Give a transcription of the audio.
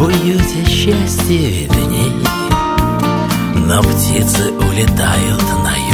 уюте счастье видней, но птицы улетают на юг.